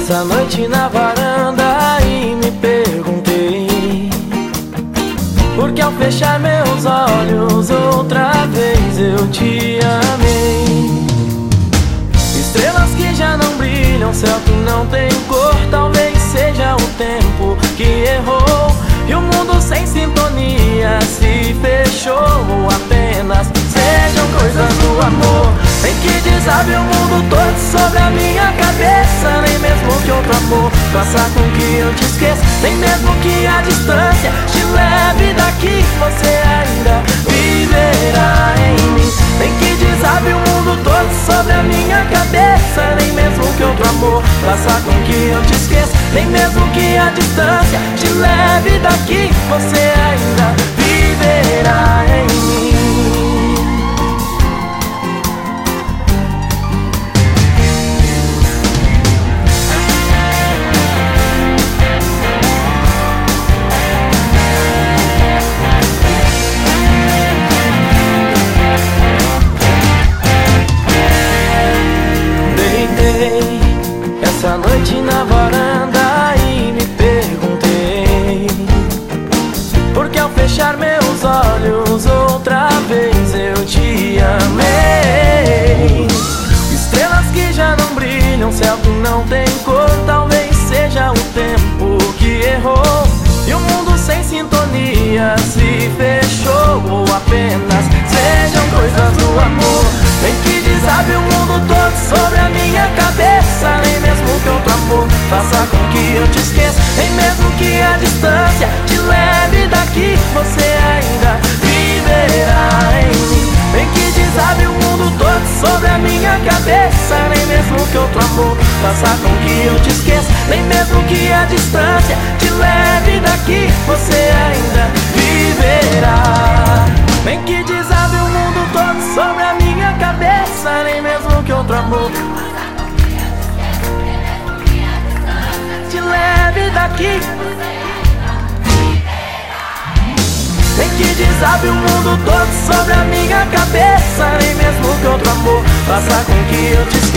essa noite na varanda e me perguntei porque ao fechar meus olhos outra vez eu te amei. Estrelas que já não brilham, céu que não tem cor, talvez seja o tempo que errou e o mundo sem sintonia se fechou, ou apenas sejam coisas do amor. Tem que desabe o mundo todo sobre a minha cabeça, nem mesmo que outro amor faça com que eu te esqueça, nem mesmo que a distância te leve daqui, você ainda viverá em mim. Tem que desabe o mundo todo sobre a minha cabeça, nem mesmo que outro amor faça com que eu te esqueça, nem mesmo que a distância te leve daqui, você ainda viverá em mim. Essa noite na varanda e me perguntei porque ao fechar meus olhos outra vez eu te amei. Estrelas que já não brilham, céu que não tem cor, talvez seja o tempo que errou e o mundo sem sintonia se fechou, ou apenas sejam coisas do amor. Tem que desabe o mundo todo sobre a minha cabeça, nem mesmo que outro amor faça com que eu te esqueça, nem mesmo que a distância te leve daqui, você ainda viverá em mim. Tem que desabe o mundo todo sobre a minha cabeça, nem mesmo que outro amor faça com que eu te esqueça, nem mesmo que a distância te leve daqui, você ainda viverá. Nem que desabe o mundo todo sobre a minha cabeça, nem mesmo que outro amor te leve daqui. Nem que desabe o mundo todo sobre a minha cabeça, nem mesmo que outro amor faça com que eu te